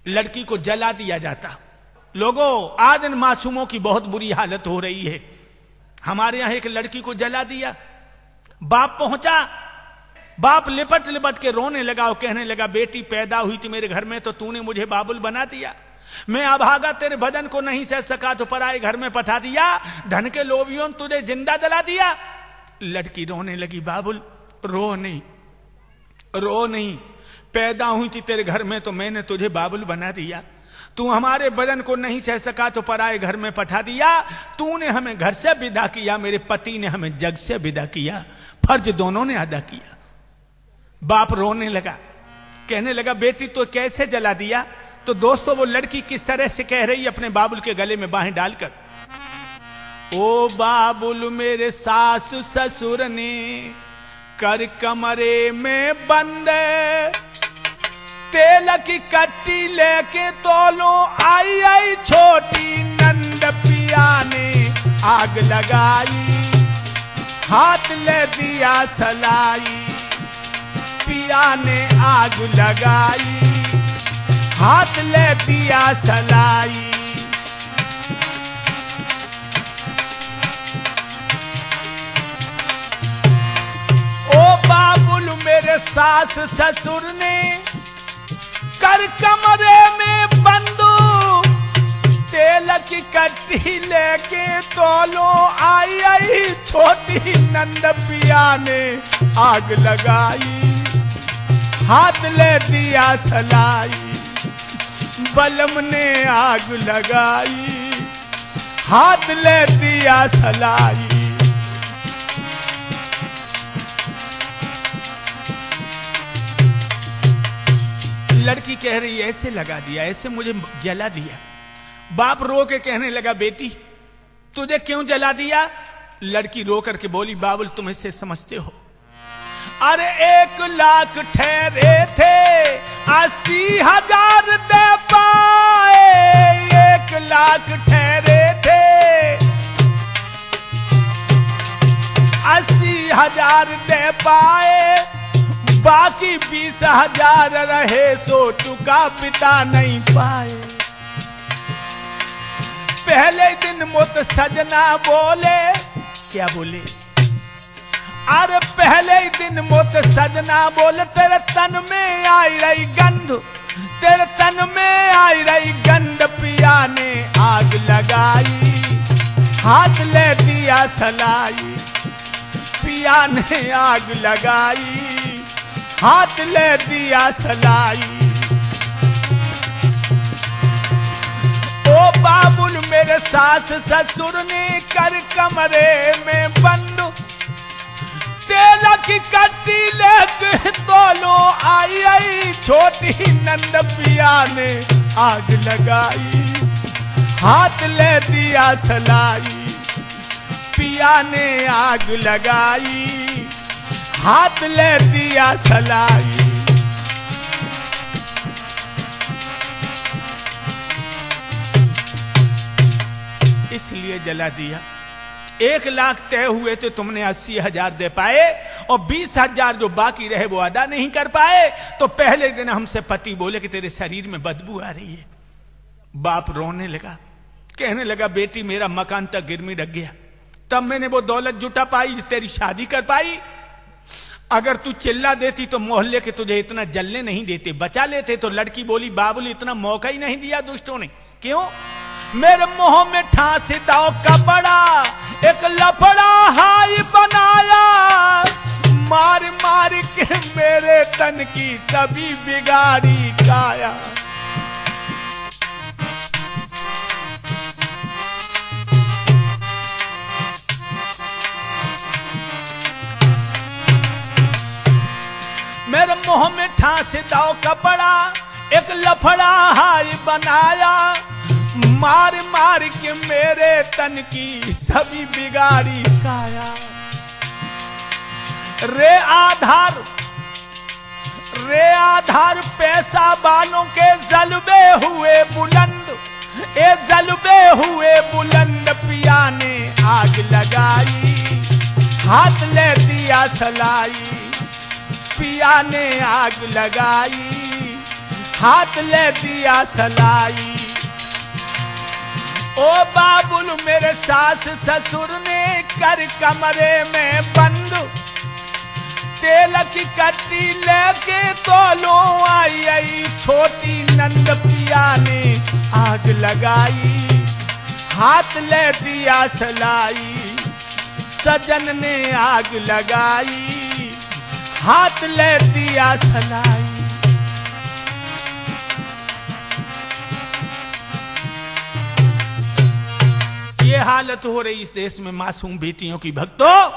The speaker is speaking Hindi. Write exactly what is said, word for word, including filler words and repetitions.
लड़की को जला दिया जाता। लोगों, आज इन मासूमों की बहुत बुरी हालत हो रही है। हमारे यहां एक लड़की को जला दिया, बाप पहुंचा, बाप लिपट लिपट के रोने लगा और कहने लगा, बेटी पैदा हुई थी मेरे घर में तो तूने मुझे बाबुल बना दिया, मैं अभागा तेरे बदन को नहीं सह सका तो पराए घर में पठा दिया, धन के लोभियों ने तुझे जिंदा जला दिया। लड़की रोने लगी, बाबुल रो नहीं, रो नहीं, पैदा हुई थी तेरे घर में तो मैंने तुझे बाबुल बना दिया, तू हमारे बदन को नहीं सह सका तो पराए घर में पठा दिया, तूने हमें घर से विदा किया, मेरे पति ने हमें जग से विदा किया, फर्ज दोनों ने अदा किया। बाप रोने लगा, कहने लगा, बेटी तो कैसे जला दिया? तो दोस्तों वो लड़की किस तरह से कह रही अपने बाबुल के गले में बाहें डालकर, ओ बाबुल मेरे सास ससुर ने कर कमरे में बंद, तेल की कट्टी लेके तोलो आई आई छोटी नंद, पिया ने आग लगाई, हाथ ले दिया सलाई, पिया ने आग लगाई, हाथ ले दिया सलाई। ओ बाबुल मेरे सास ससुर ने कर कमरे में बंदू, तेल की कट्टी लेके तोलो आई आई छोटी नंद, पिया ने आग लगाई, हाथ ले दिया सलाई, बलम ने आग लगाई, हाथ ले दिया सलाई। लड़की कह रही ऐसे लगा दिया, ऐसे मुझे जला दिया। बाप रो के कहने लगा, बेटी तुझे क्यों जला दिया? लड़की रो करके बोली, बाबुल तुम इससे समझते हो, अरे एक लाख ठहरे थे अस्सी हजार दे पाए, एक लाख ठहरे थे अस्सी हजार दे पाए, बाकी बीस हजार रहे सो चुका पिता नहीं पाए। पहले दिन मुत सजना बोले, क्या बोले? अरे पहले दिन मुत सजना बोले, तेरे तन में आई रही गंध, तेरे तन में आई रही गंध, पिया ने आग लगाई, हाथ ले दिया सलाई, पिया ने आग लगाई, हाथ ले दिया सलाई। ओ बाबुल मेरे सास ससुर ने कर कमरे में बंद, तेल की कट्टी लेके तोलो आई आई छोटी नंद, पिया ने आग लगाई, हाथ ले दिया सलाई, पिया ने आग लगाई, हाथ ले दिया सलाई। इसलिए जला दिया। एक लाख तय हुए तो तुमने अस्सी हजार दे पाए और बीस हजार जो बाकी रहे वो अदा नहीं कर पाए। तो पहले दिन हमसे पति बोले कि तेरे शरीर में बदबू आ रही है। बाप रोने लगा, कहने लगा, बेटी मेरा मकान तक गिरमी रख गया, तब मैंने वो दौलत जुटा पाई, तेरी शादी कर पाई। अगर तू चिल्ला देती तो मोहल्ले के तुझे इतना जलने नहीं देते, बचा लेते। तो लड़की बोली, बाबुल इतना मौका ही नहीं दिया दुष्टों ने। क्यों? मेरे मुंह में ठांसी दाव का बड़ा एक लफड़ा हाई बनाया, मार मार के मेरे तन की सभी बिगाड़ी काया। मेरे मुंह में ठांसी दाव का बड़ा एक लफड़ा हाई बनाया, मार मार के मेरे तन की सभी बिगाड़ी काया। रे आधार रे आधार पैसा बालों के जलबे हुए बुलंद, ए जलबे हुए बुलंद, पिया ने आग लगाई, हाथ ले दिया सलाई, पिया ने आग लगाई, हाथ ले दिया सलाई। ओ बाबुल मेरे सास ससुर ने कर कमरे में बंद, तेल की कट्टी लेके तोलो आई आई। छोटी नंद पिया ने आग लगाई, हाथ ले दिया सलाई। सजन ने आग लगाई, हाथ ले दिया सलाई। ये हालत हो रही इस देश में मासूम बेटियों की। भक्तों,